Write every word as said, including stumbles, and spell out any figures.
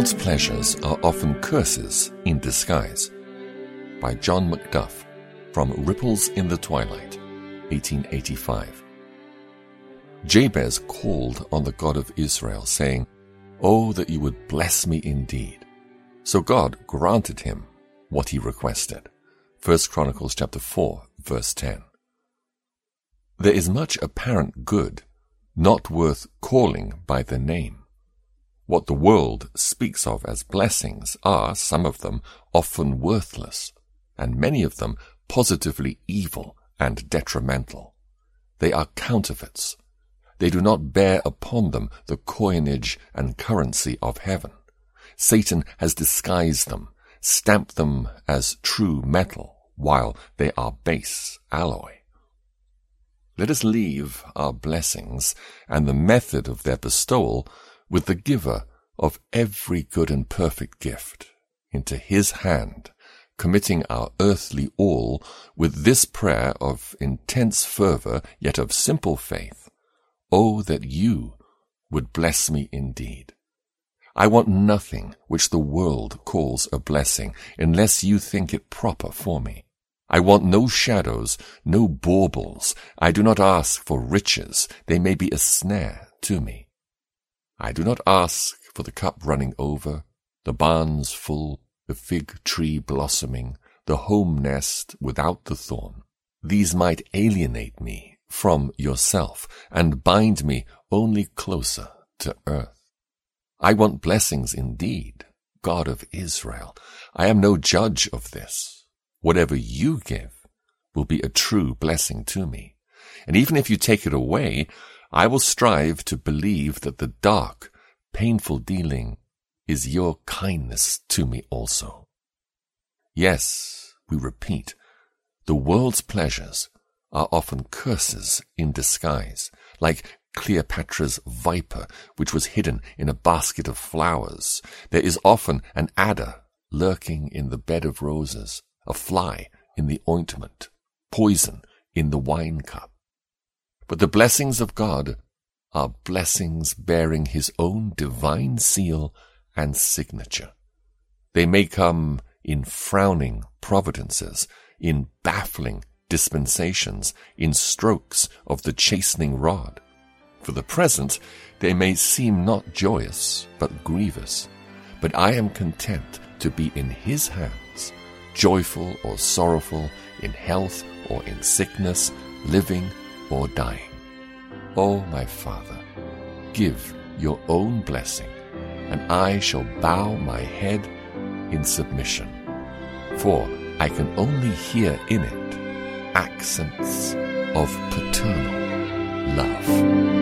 world's pleasures are often curses in disguise. By John Macduff, from Ripples in the Twilight, eighteen eighty-five. Jabez called on the God of Israel, saying, "Oh, that you would bless me indeed." So God granted him what he requested. First Chronicles chapter four, verse ten. There is much apparent good not worth calling by the name. What the world speaks of as blessings are, some of them, often worthless, and many of them positively evil and detrimental. They are counterfeits. They do not bear upon them the coinage and currency of heaven. Satan has disguised them, stamped them as true metal, while they are base alloy. Let us leave our blessings and the method of their bestowal with the giver of every good and perfect gift into his hand, committing our earthly all with this prayer of intense fervor, yet of simple faith. Oh, that you would bless me indeed. I want nothing which the world calls a blessing, unless you think it proper for me. I want no shadows, no baubles. I do not ask for riches. They may be a snare to me. I do not ask for the cup running over, the barns full, the fig tree blossoming, the home nest without the thorn. These might alienate me from yourself and bind me only closer to earth. I want blessings indeed, God of Israel. I am no judge of this. Whatever you give will be a true blessing to me. And even if you take it away, I will strive to believe that the dark, painful dealing is your kindness to me also. Yes, we repeat, the world's pleasures are often curses in disguise, like Cleopatra's viper, which was hidden in a basket of flowers. There is often an adder lurking in the bed of roses, a fly in the ointment, poison in the wine cup. But the blessings of God are blessings bearing his own divine seal and signature. They may come in frowning providences, in baffling dispensations, in strokes of the chastening rod. For the present, they may seem not joyous, but grievous. But I am content to be in his hands, joyful or sorrowful, in health or in sickness, living or dying. O my Father, give your own blessing, and I shall bow my head in submission. For I can only hear in it accents of paternal love.